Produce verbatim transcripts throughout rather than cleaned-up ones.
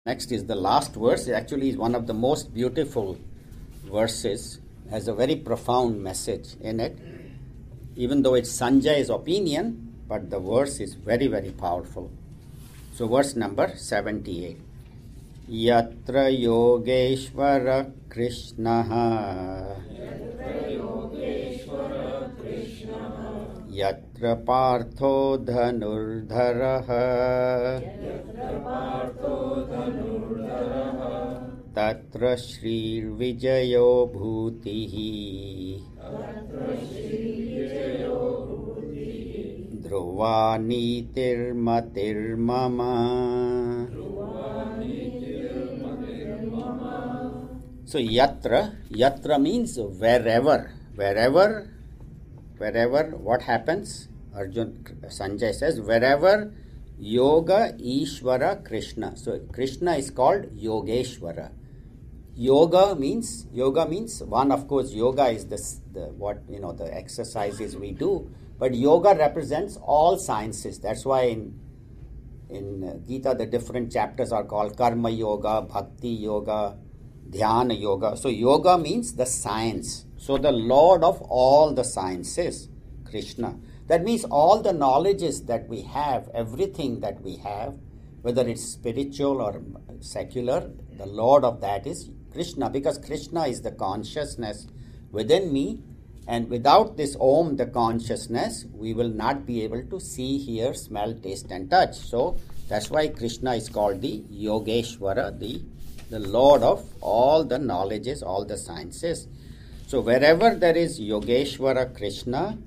Next is the last verse. It actually is one of the most beautiful verses, has a very profound message in it. Even though it's Sanjay's opinion, but the verse is very, very powerful. So verse number seventy-eight. Yatra Yogeshwara Krishnaha Yatra Partho Dhanurdharaha Tatra Shri Vijayo Bhutihi Dhruva Nitir Matir Mama. So yatra, yatra means wherever, wherever, wherever, what happens? Arjun, Sanjay says, wherever Yoga Ishvara Krishna. So Krishna is called Yogeshwara. Yoga means, yoga means, one of course, yoga is this, the what, you know, the exercises we do, but yoga represents all sciences. That's why in, in Gita, the different chapters are called Karma Yoga, Bhakti Yoga, Dhyana Yoga. So yoga means the science. So the Lord of all the sciences, Krishna. That means all the knowledges that we have, everything that we have, whether it's spiritual or secular, the Lord of that is Krishna, because Krishna is the consciousness within me, and without this Om, the consciousness, we will not be able to see, hear, smell, taste and touch. So that's why Krishna is called the Yogeshwara, the, the Lord of all the knowledges, all the sciences. So wherever there is Yogeshwara Krishna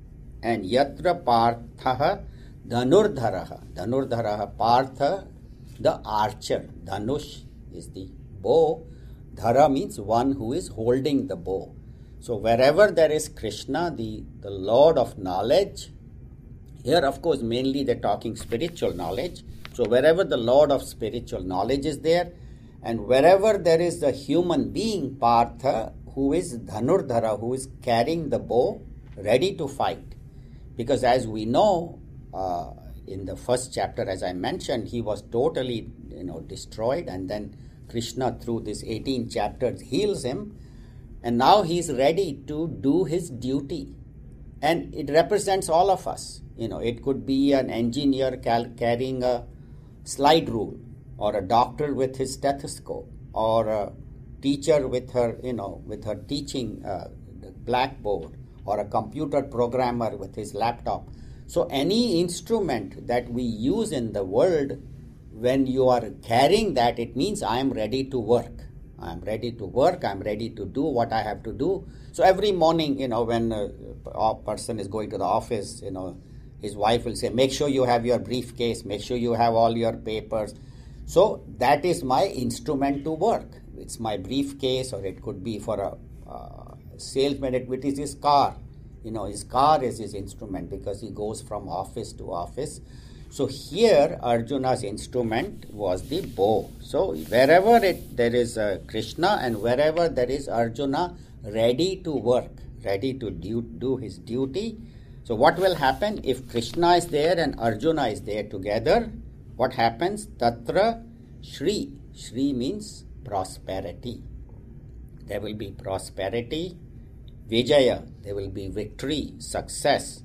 and Yatra Parthaha Dhanurdharaha, Dhanurdharaha, Partha, the archer, Dhanush is the bow, Dhara means one who is holding the bow. So wherever there is Krishna, the, the Lord of knowledge, here of course mainly they're talking spiritual knowledge. So wherever the Lord of spiritual knowledge is there, and wherever there is the human being, Partha, who is Dhanurdhara, who is carrying the bow, ready to fight. Because as we know, uh, in the first chapter, as I mentioned, he was totally, you know, destroyed, and then Krishna, through this eighteen chapters, heals him, and now he is ready to do his duty. And it represents all of us. You know, it could be an engineer cal- carrying a slide rule, or a doctor with his stethoscope, or a teacher with her, you know, with her teaching uh, blackboard, or a computer programmer with his laptop. So any instrument that we use in the world, when you are carrying that, it means I am ready to work. I am ready to work. I am ready to do what I have to do. So every morning, you know, when a, a person is going to the office, you know, his wife will say, make sure you have your briefcase, make sure you have all your papers. So that is my instrument to work. It's my briefcase, or it could be for a uh, salesman, it is his car. You know, his car is his instrument because he goes from office to office. So here Arjuna's instrument was the bow. So wherever it, there is a Krishna, and wherever there is Arjuna ready to work, ready to do, do his duty. So what will happen if Krishna is there and Arjuna is there together? What happens? Tatra Shri. Shri means prosperity. There will be prosperity. Vijaya, there will be victory, success.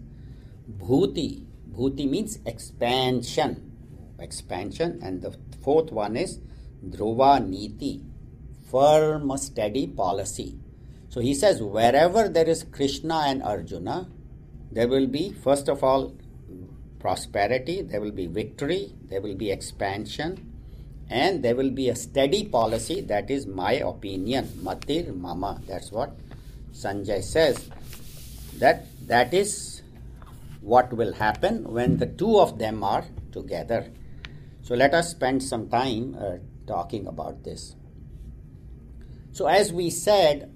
Bhuti. Bhuti means expansion. Expansion. And the fourth one is Dhruva Niti. Firm, steady policy. So he says wherever there is Krishna and Arjuna, there will be, first of all, prosperity, there will be victory, there will be expansion, and there will be a steady policy. That is my opinion. Matir Mama. That's what Sanjay says. That that is what will happen when the two of them are together. So let us spend some time uh, talking about this. So as we said,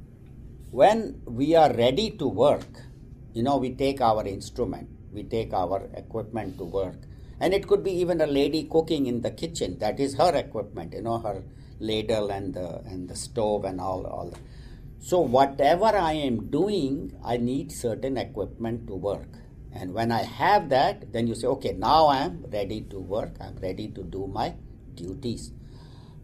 when we are ready to work, you know, we take our instrument, we take our equipment to work. And it could be even a lady cooking in the kitchen. That is her equipment, you know, her ladle and the and the stove and all. all. So whatever I am doing, I need certain equipment to work. And when I have that, then you say, okay, now I am ready to work. I am ready to do my duties.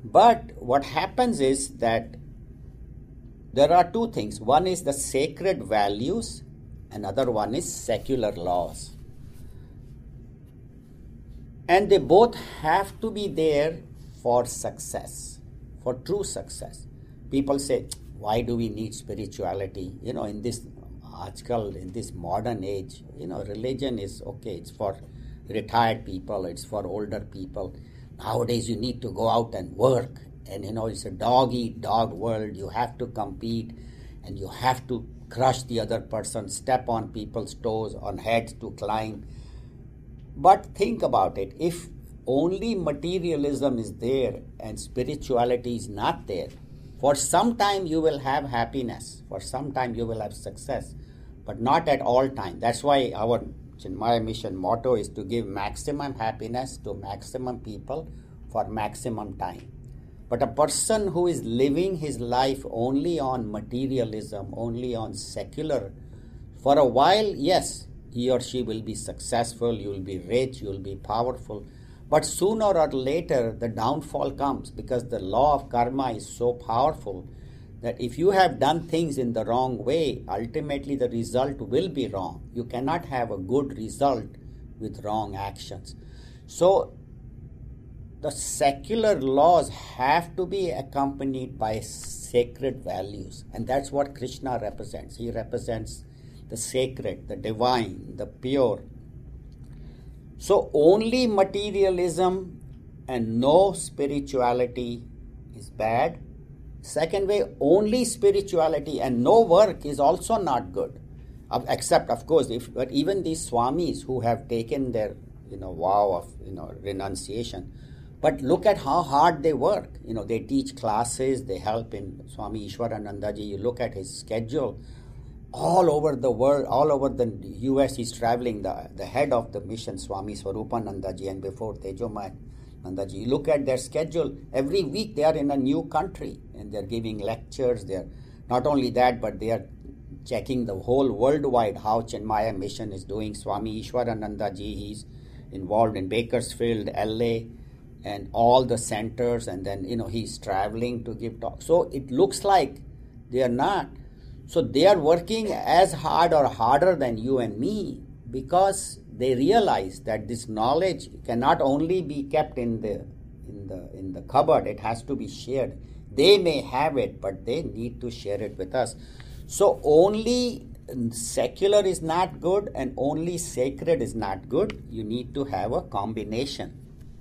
But what happens is that there are two things. One is the sacred values, another one is secular laws. And they both have to be there for success, for true success. People say, why do we need spirituality? You know, in this Ajkal, in this modern age, you know, religion is okay, it's for retired people, it's for older people. Nowadays you need to go out and work, and you know, it's a dog eat dog world. You have to compete and you have to crush the other person, step on people's toes, on heads to climb. But think about it, if only materialism is there and spirituality is not there, for some time you will have happiness, for some time you will have success, but not at all time. That's why our Chinmaya mission motto is to give maximum happiness to maximum people for maximum time. But a person who is living his life only on materialism, only on secular, for a while, yes, he or she will be successful, you will be rich, you will be powerful. But sooner or later, the downfall comes, because the law of karma is so powerful that if you have done things in the wrong way, ultimately the result will be wrong. You cannot have a good result with wrong actions. So the secular laws have to be accompanied by sacred values. And that's what Krishna represents. He represents the sacred, the divine, the pure. So only materialism and no spirituality is bad. Second way, only spirituality and no work is also not good. Except, of course, if but even these swamis who have taken their you know vow of you know renunciation, but look at how hard they work. You know, they teach classes, they help in Swami Ishwaranandaji. You look at his schedule. All over the world, all over the U S, he's traveling, the, the head of the mission, Swami Swarupanandaji, and before Tejomaya Nandaji. You look at their schedule, every week they are in a new country, and they're giving lectures. They're not only that, but they are checking the whole worldwide how Chinmaya mission is doing. Swami Ishwaranandaji, he's involved in Bakersfield, L A, and all the centers, and then, you know, he's traveling to give talks. So it looks like they are not. So they are working as hard or harder than you and me, because they realize that this knowledge cannot only be kept in the in the in the cupboard, it has to be shared. They may have it, but they need to share it with us. So only secular is not good and only sacred is not good. You need to have a combination.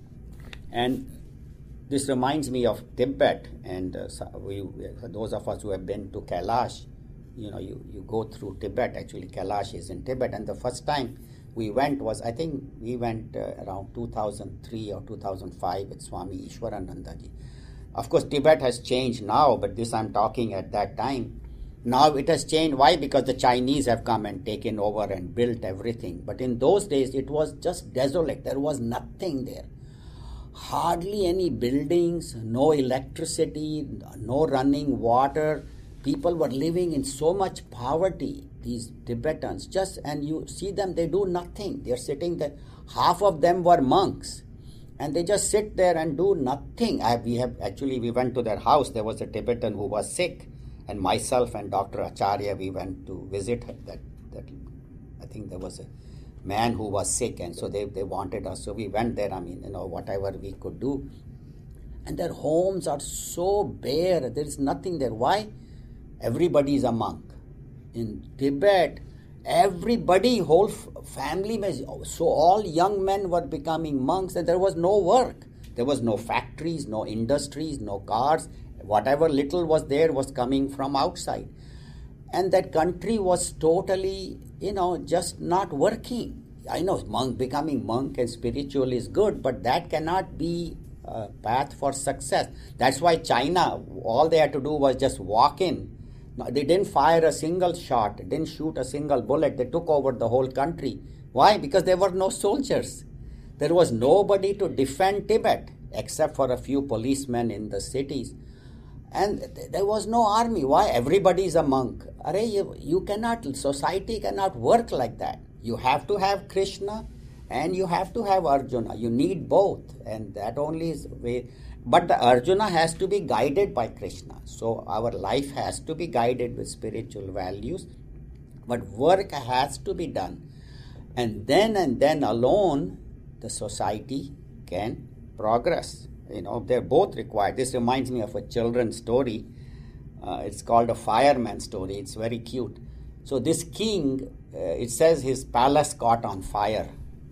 And this reminds me of Tibet, and uh, we, those of us who have been to Kailash, you know, you, you go through Tibet. Actually, Kailash is in Tibet, and the first time we went was, I think we went uh, around two thousand three or two thousand five with Swami Ishwaranandaji. Of course, Tibet has changed now, but this I'm talking at that time. Now it has changed. Why? Because the Chinese have come and taken over and built everything. But in those days, it was just desolate. There was nothing there. Hardly any buildings, no electricity, no running water. People were living in so much poverty, these Tibetans, just, and you see them, they do nothing. They're sitting there. Half of them were monks, and they just sit there and do nothing. I, we have, actually, we went to their house. There was a Tibetan who was sick, and myself and Doctor Acharya, we went to visit her. That, that, I think there was a man who was sick, and so they, they wanted us. So we went there, I mean, you know, whatever we could do. And their homes are so bare. There is nothing there. Why? Everybody is a monk. In Tibet, everybody, whole family, so all young men were becoming monks, and there was no work. There was no factories, no industries, no cars. Whatever little was there was coming from outside. And that country was totally, you know, just not working. I know monk, becoming monk and spiritual is good, but that cannot be a path for success. That's why China, all they had to do was just walk in. They didn't fire a single shot, didn't shoot a single bullet. They took over the whole country. Why? Because there were no soldiers. There was nobody to defend Tibet except for a few policemen in the cities. And there was no army. Why? Everybody is a monk. Array, you, you cannot, society cannot work like that. You have to have Krishna and you have to have Arjuna. You need both. And that only is way. But the Arjuna has to be guided by Krishna. So our life has to be guided with spiritual values. But work has to be done. And then and then alone, the society can progress. You know, they're both required. This reminds me of a children's story. Uh, it's called a fireman story. It's very cute. So this king, uh, it says his palace caught on fire.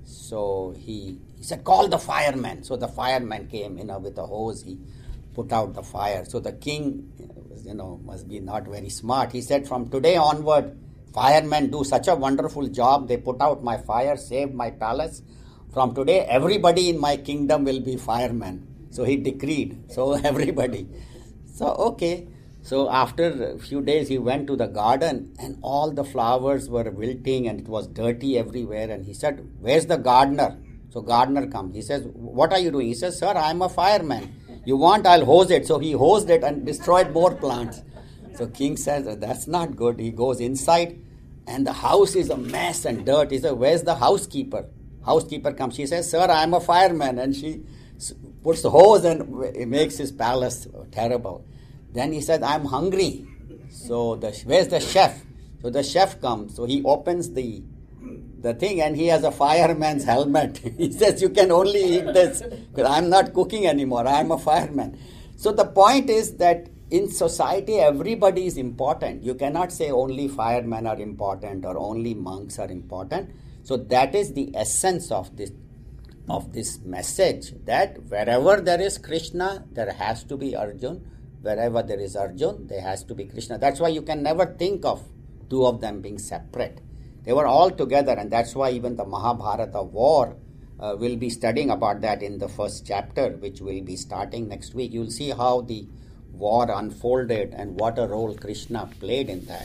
So he, he said, call the fireman. So the fireman came, you know, with a hose. He put out the fire. So the king, you know, must be not very smart. He said, from today onward, firemen do such a wonderful job. They put out my fire, saved my palace. From today, everybody in my kingdom will be firemen. So he decreed. So everybody. So, okay. So after a few days, he went to the garden and all the flowers were wilting and it was dirty everywhere. And he said, where's the gardener? So gardener comes. He says, what are you doing? He says, sir, I'm a fireman. You want, I'll hose it. So he hosed it and destroyed more plants. So king says, that's not good. He goes inside and the house is a mess and dirt. He says, where's the housekeeper? Housekeeper comes. She says, sir, I'm a fireman. And she puts the hose and it makes his palace terrible. Then he said, I'm hungry. So the, where's the chef? So the chef comes. So he opens the the thing and he has a fireman's helmet. He says, you can only eat this because I'm not cooking anymore. I'm a fireman. So the point is that in society, everybody is important. You cannot say only firemen are important or only monks are important. So that is the essence of this of this message, that wherever there is Krishna, there has to be Arjun. Wherever there is Arjun, there has to be Krishna. That's why you can never think of two of them being separate. They were all together, and that's why even the Mahabharata war, uh, we'll be studying about that in the first chapter, which will be starting next week. You'll see how the war unfolded and what a role Krishna played in that.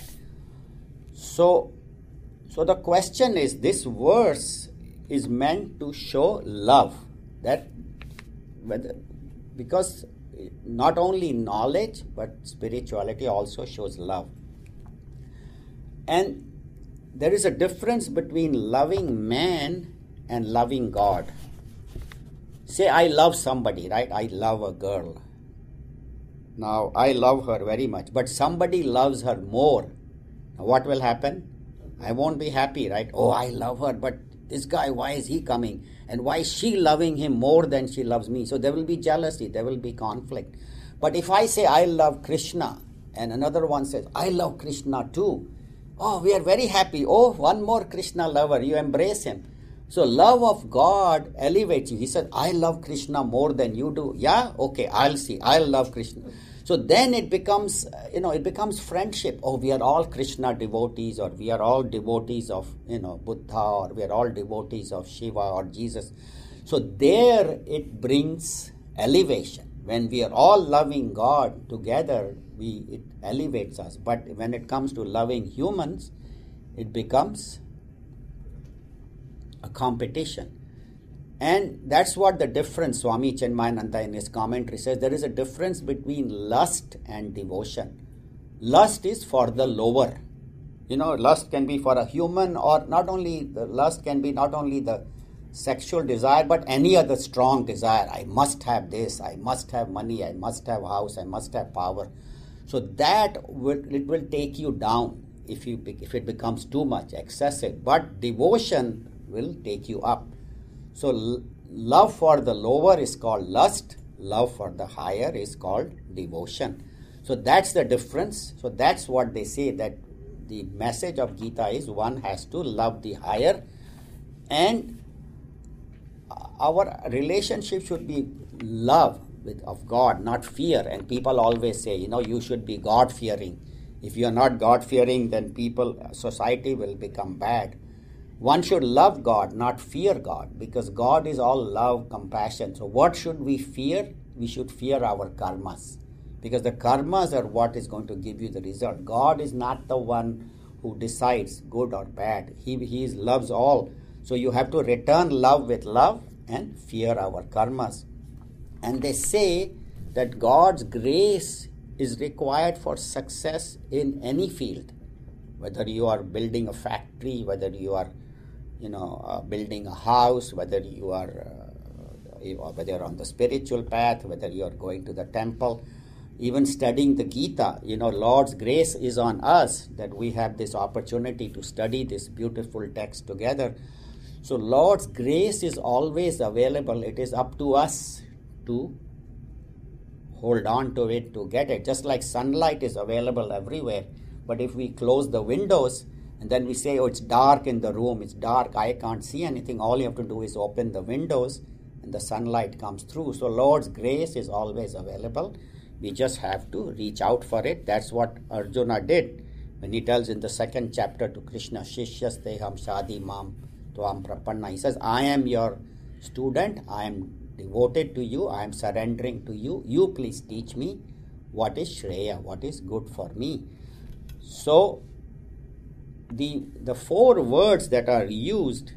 So, so the question is, this verse is meant to show love. That whether, because not only knowledge, but spirituality also shows love. And there is a difference between loving man and loving God. Say, I love somebody, right? I love a girl. Now, I love her very much, but somebody loves her more. Now, what will happen? I won't be happy, right? Oh, I love her, but this guy, why is he coming? And why is she loving him more than she loves me? So there will be jealousy, there will be conflict. But if I say I love Krishna, and another one says, I love Krishna too, oh, we are very happy. Oh, one more Krishna lover, you embrace him. So love of God elevates you. He said, I love Krishna more than you do. Yeah, okay, I'll see. I'll love Krishna. So then it becomes, you know, it becomes friendship. Oh, we are all Krishna devotees, or we are all devotees of, you know, Buddha, or we are all devotees of Shiva or Jesus. So there it brings elevation. When we are all loving God together, we it elevates us. But when it comes to loving humans, it becomes a competition. And that's what the difference, Swami Chenmayananda in his commentary says, there is a difference between lust and devotion. Lust is for the lower. You know, lust can be for a human, or not only, the lust can be not only the sexual desire, but any other strong desire. I must have this, I must have money, I must have house, I must have power. So that will, it will take you down if you if it becomes too much, excessive. But devotion will take you up. So l- love for the lower is called lust, love for the higher is called devotion. So that's the difference. So that's what they say, that the message of Gita is one has to love the higher, and our relationship should be love with, of God, not fear. And people always say, you know, you should be God-fearing. If you are not God-fearing, then people, society will become bad. One should love God, not fear God, because God is all love, compassion. So what should we fear? We should fear our karmas, because the karmas are what is going to give you the result. God is not the one who decides good or bad. He, he loves all. So you have to return love with love and fear our karmas. And they say that God's grace is required for success in any field, whether you are building a factory, whether you are, you know, uh, building a house, whether you are uh, whether you're on the spiritual path, whether you're going to the temple, even studying the Gita, you know, Lord's grace is on us that we have this opportunity to study this beautiful text together. So Lord's grace is always available. It is up to us to hold on to it, to get it. Just like sunlight is available everywhere. But if we close the windows and then we say, oh, it's dark in the room, it's dark, I can't see anything, all you have to do is open the windows and the sunlight comes through. So Lord's grace is always available. We just have to reach out for it. That's what Arjuna did when he tells in the second chapter to Krishna, Shishyasteham Shadi Mam Tvam Prapanna. He says, I am your student, I am devoted to you, I am surrendering to you. You please teach me what is Shreya, what is good for me. So, the, the four words that are used,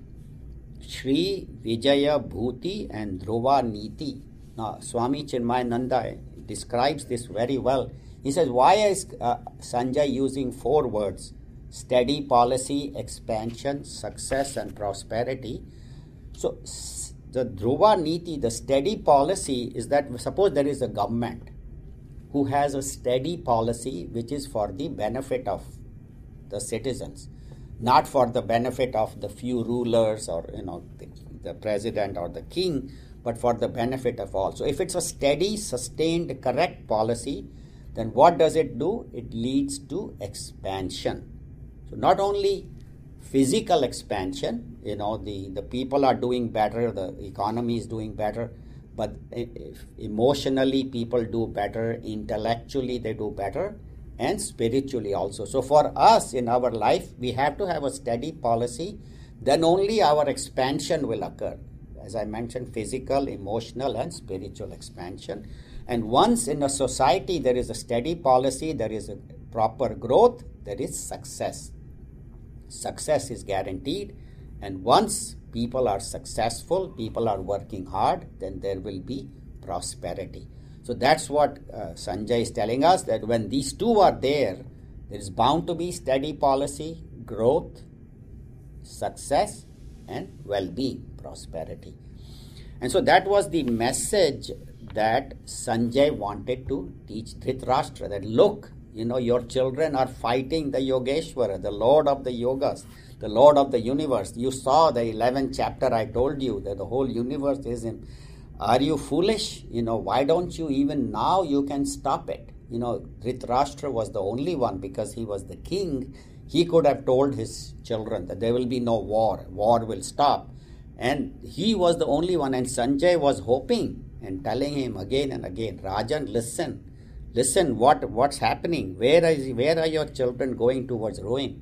Shri, Vijaya, Bhuti and Dhruva Niti. Now, Swami Chinmayananda describes this very well. He says, why is uh, Sanjay using four words? Steady policy, expansion, success and prosperity. So, the Dhruva Niti, the steady policy is that suppose there is a government who has a steady policy which is for the benefit of the citizens, not for the benefit of the few rulers or, you know, the, the president or the king, but for the benefit of all. So if it's a steady, sustained, correct policy, then what does it do? It leads to expansion. So not only physical expansion, you know, the, the people are doing better, the economy is doing better, but if emotionally people do better, intellectually they do better, and spiritually also. So for us in our life, we have to have a steady policy, then only our expansion will occur. As I mentioned, physical, emotional and spiritual expansion. And once in a society there is a steady policy, there is a proper growth, there is success. Success is guaranteed, and once people are successful, people are working hard, then there will be prosperity. So that's what uh, Sanjay is telling us, that when these two are there, there is bound to be steady policy, growth, success and well-being, prosperity. And so that was the message that Sanjay wanted to teach Dhritarashtra, that look, you know, your children are fighting the Yogeshwara, the Lord of the Yogas, the Lord of the universe. You saw the eleventh chapter, I told you that the whole universe is in. Are you foolish? You know, why don't you even now you can stop it? You know, Dhritarashtra was the only one because he was the king. He could have told his children that there will be no war. War will stop. And he was the only one. And Sanjay was hoping and telling him again and again, Rajan, listen. Listen, what, what's happening? Where is where are your children going towards ruin?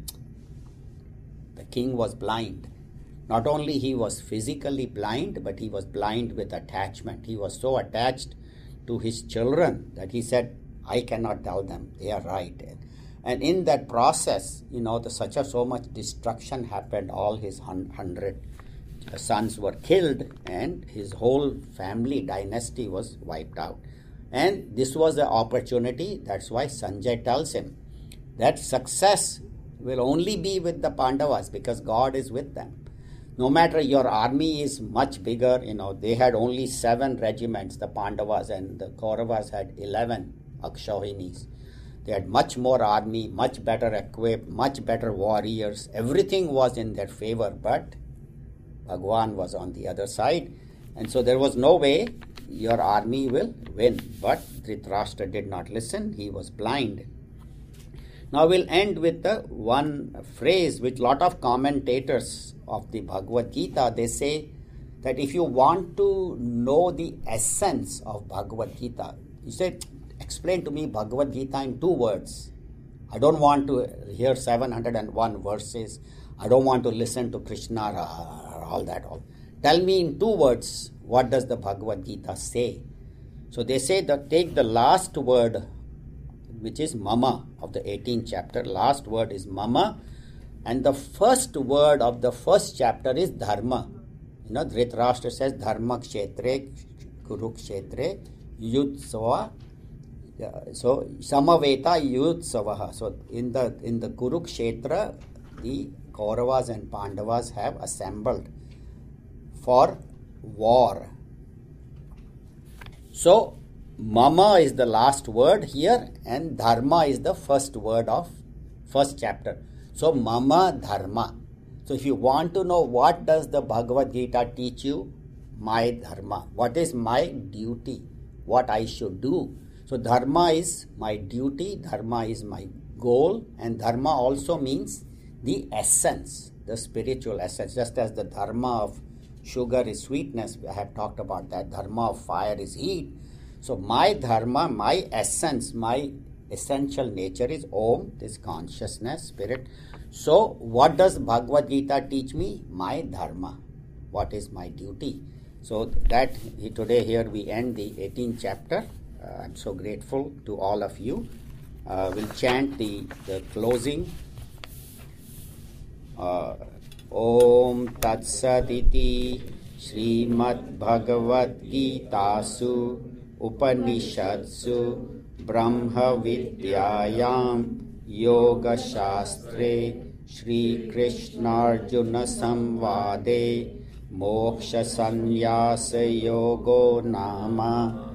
The king was blind. Not only he was physically blind, but he was blind with attachment. He was so attached to his children that he said, I cannot tell them, they are right. And in that process, you know, the, such a so much destruction happened. All his hundred sons were killed and his whole family dynasty was wiped out. And this was the opportunity. That's why Sanjay tells him that success will only be with the Pandavas because God is with them. No matter your army is much bigger, you know, they had only seven regiments, the Pandavas, and the Kauravas had eleven Akshahinis. They had much more army, much better equipped, much better warriors. Everything was in their favor, but Bhagwan was on the other side. And so there was no way your army will win. But Dhritarashtra did not listen. He was blind. Now we'll end with the one phrase which a lot of commentators of the Bhagavad Gita, they say that if you want to know the essence of Bhagavad Gita, you say, explain to me Bhagavad Gita in two words. I don't want to hear seven hundred one verses. I don't want to listen to Krishna or all that. All. Tell me in two words, what does the Bhagavad Gita say? So they say that take the last word, which is Mama of the eighteenth chapter. Last word is Mama. And the first word of the first chapter is Dharma. You know, Dhritarashtra says, Dharma kshetre, Kurukshetre, Yutsava. So, Samaveta Yutsavaha. So, in the, in the Kurukshetra, the Kauravas and Pandavas have assembled for war. So, mama is the last word here and dharma is the first word of first chapter. So, mama dharma. So, if you want to know what does the Bhagavad Gita teach you, my dharma. What is my duty? What I should do? So, dharma is my duty, dharma is my goal, and dharma also means the essence, the spiritual essence, just as the dharma of sugar is sweetness. I have talked about that. Dharma of fire is heat. So my dharma, my essence, my essential nature is Om, this consciousness, spirit. So what does Bhagavad Gita teach me? My dharma. What is my duty? So that today here we end the eighteenth chapter. Uh, I'm so grateful to all of you. Uh, we'll chant the, the closing. Uh, Om Tat Sat Iti Srimad Bhagavad Gitasu Upanishadsu Brahma Vidyayam Yoga Shastre Shri Krishna Arjuna Samvade Moksha Sannyasa Yogo Nama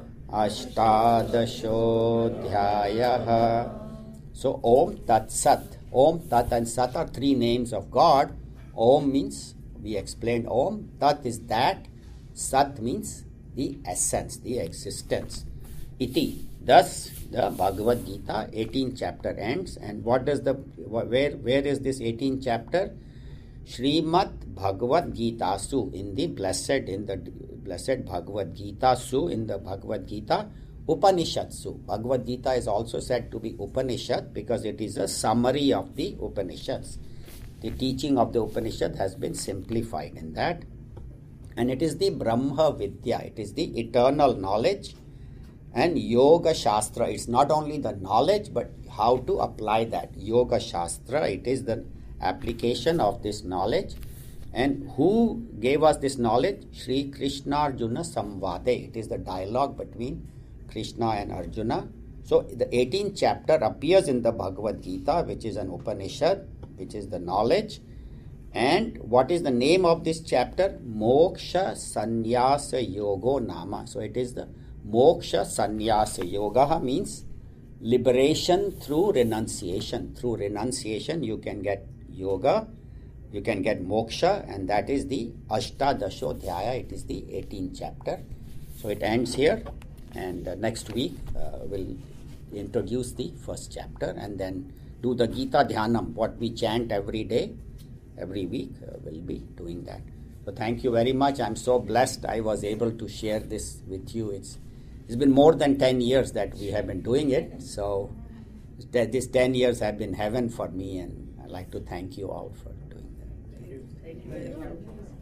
Ashtadashodhyayaha. So Om Tat Sat. Om, Tat and Sat are three names of God. Om means, we explained Om. Tat is that. Sat means the essence, the existence. Iti. Thus, the Bhagavad Gita, eighteenth chapter ends. And what does the, where, where is this eighteenth chapter? Srimad Bhagavad Gita Su, in the blessed, in the blessed Bhagavad Gita Su, in the Bhagavad Gita, Upanishadsu. Bhagavad Gita is also said to be Upanishad because it is a summary of the Upanishads. The teaching of the Upanishad has been simplified in that. And it is the Brahma Vidya, it is the eternal knowledge. And Yoga Shastra, it's not only the knowledge but how to apply that. Yoga Shastra, it is the application of this knowledge. And who gave us this knowledge? Sri Krishna Arjuna Samvade. It is the dialogue between Krishna and Arjuna. So the eighteenth chapter appears in the Bhagavad Gita, which is an Upanishad, which is the knowledge. And what is the name of this chapter? Moksha Sannyasa Yogo Nama. So it is the Moksha Sannyasa Yoga means liberation through renunciation. Through renunciation you can get yoga, you can get moksha, and that is the Ashtadashodhyaya. It is the eighteenth chapter. So it ends here. And uh, next week uh, we'll introduce the first chapter and then do the Gita Dhyanam, what we chant every day, every week, uh, we'll be doing that. So thank you very much. I'm so blessed I was able to share this with you. It's It's been more than ten years that we have been doing it. So that these ten years have been heaven for me, and I'd like to thank you all for doing that. Thank you. Thank you.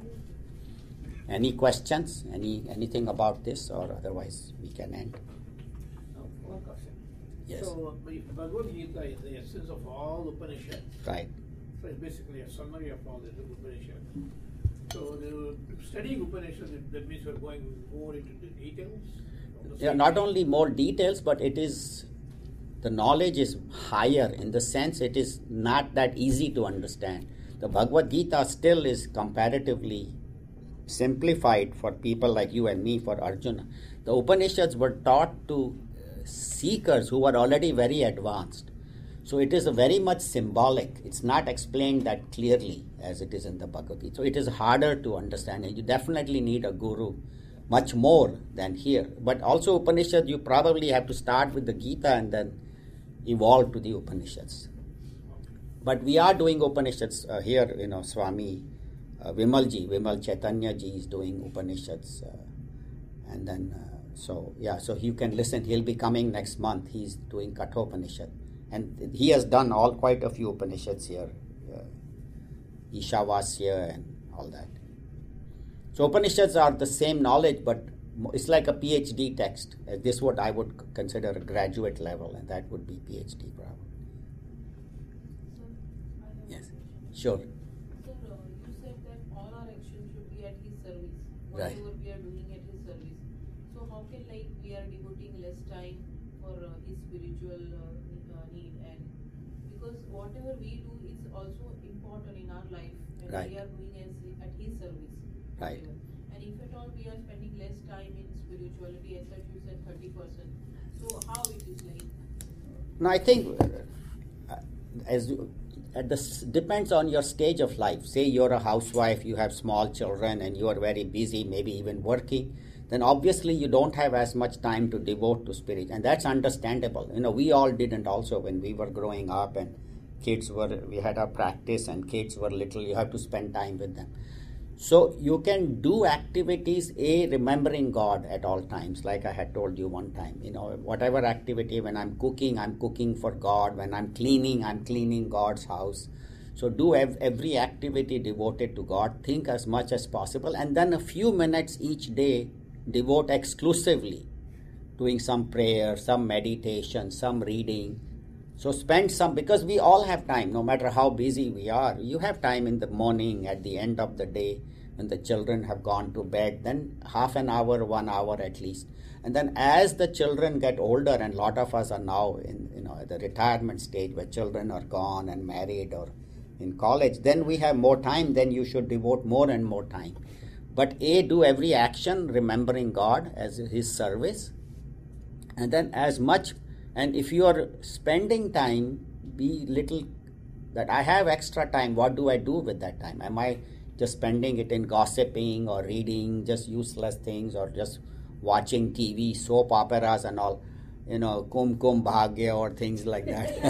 Any questions? Any anything about this, or otherwise we can end? No, one question. Yes. So Bhagavad Gita is the essence of all Upanishads. Right. So it's basically a summary of all the Upanishads. So the studying Upanishads, that means we're going more into the details. Yeah, not only more details, but it is, the knowledge is higher in the sense it is not that easy to understand. The Bhagavad Gita still is comparatively simplified for people like you and me, for Arjuna. The Upanishads were taught to seekers who were already very advanced. So it is a very much symbolic. It's not explained that clearly as it is in the Bhagavad Gita. So it is harder to understand. And you definitely need a guru, much more than here. But also Upanishad, you probably have to start with the Gita and then evolve to the Upanishads. But we are doing Upanishads uh, here, you know, Swami uh, Vimalji, Vimal Chaitanya ji is doing Upanishads. Uh, and then, uh, so yeah, so you can listen. He'll be coming next month. He's doing Kathopanishad. And he has done all quite a few Upanishads here. Uh, Ishavasya and all that. So Upanishads are the same knowledge, but it's like a PhD text. Uh, this is what I would consider a graduate level, and that would be PhD probably. Yes, sure. Sir, uh, you said that all our actions should be at His service. Right. Whatever we are doing at His service. So how can like we are devoting less time for uh, His spiritual uh, uh, need, and because whatever we do is also important in our life, and Right. we are doing as at His service. Right. whatever. And And if at all we are spending less time in spirituality, as such you said thirty percent. So how it is like? No, I think uh, as you, at this depends on your stage of life. Say you're a housewife, you have small children, and you are very busy, maybe even working. Then obviously you don't have as much time to devote to spirit, and that's understandable. You know, we all didn't also when we were growing up, and kids were, we had our practice, and kids were little. You have to spend time with them. So you can do activities, A, remembering God at all times, like I had told you one time. You know, whatever activity, when I'm cooking, I'm cooking for God. When I'm cleaning, I'm cleaning God's house. So do ev- every activity devoted to God. Think as much as possible. And then a few minutes each day, devote exclusively doing some prayer, some meditation, some reading. So spend some, because we all have time, no matter how busy we are. You have time in the morning, at the end of the day, when the children have gone to bed, then half an hour, one hour at least. And then as the children get older, and a lot of us are now in, you know, at the retirement stage where children are gone and married or in college, then we have more time, then you should devote more and more time. But A, do every action remembering God as His service. And then as much, and if you are spending time, be little, that I have extra time, what do I do with that time? Am I just spending it in gossiping or reading just useless things, or just watching T V, soap operas and all, you know, Kum Kum Bhagya or things like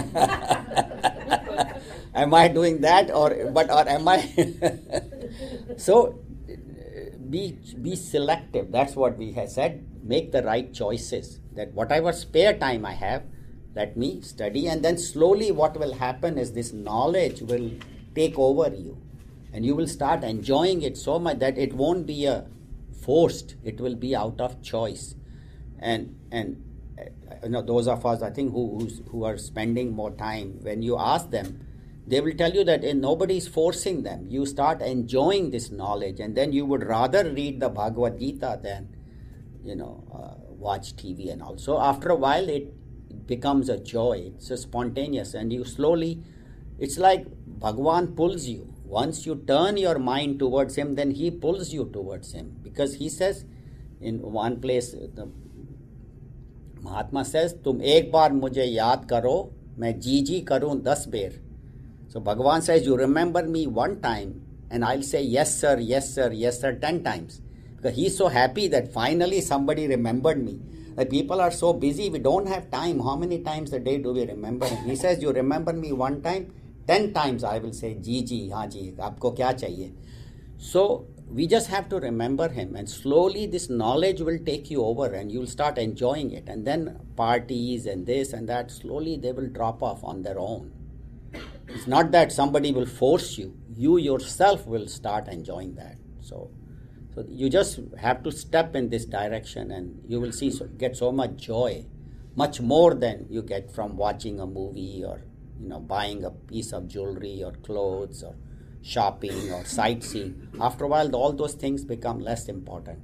that? Am I doing that, or but or am I? So be be selective. That's what we have said. Make the right choices. That whatever spare time I have, let me study, and then slowly what will happen is this knowledge will take over you, and you will start enjoying it so much that it won't be a forced, it will be out of choice. And and uh, you know, those of us, I think, who who's, who are spending more time, when you ask them, they will tell you that uh, nobody is forcing them. You start enjoying this knowledge, and then you would rather read the Bhagavad Gita than, you know, uh, watch T V and all. So after a while, it becomes a joy. It's a spontaneous, and you slowly, it's like Bhagwan pulls you. Once you turn your mind towards Him, then He pulls you towards Him. Because He says in one place, the Mahatma says, Tum ek baar mujhe yaad karo, main ji ji karun das baar. So Bhagwan says, you remember me one time, and I'll say, yes sir, yes sir, yes sir, ten times. Because He's so happy that finally somebody remembered me. The people are so busy, we don't have time. How many times a day do we remember Him? He says, you remember me one time, ten times I will say, ji ji, haan ji, aapko kya chahiye? So we just have to remember Him, and slowly this knowledge will take you over, and you'll start enjoying it. And then parties and this and that, slowly they will drop off on their own. It's not that somebody will force you. You yourself will start enjoying that. So So you just have to step in this direction, and you will see so, get so much joy, much more than you get from watching a movie, or, you know, buying a piece of jewelry or clothes or shopping or sightseeing. After a while, all those things become less important.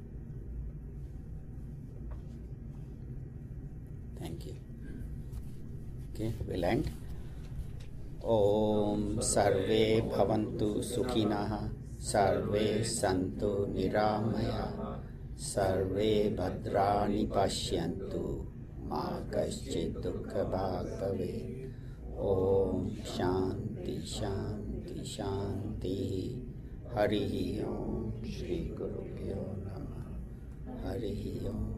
Thank you. Okay, we'll end. Om Sarve Bhavantu Sukhinah. Sarve Santu Niramaya. Sarve Bhadrani Pashyantu. Ma Kaschid Dukha Bhag Bhave. Om Shanti Shanti Shanti. Hari Om Shri Guru Pyo Namah. Hari Om.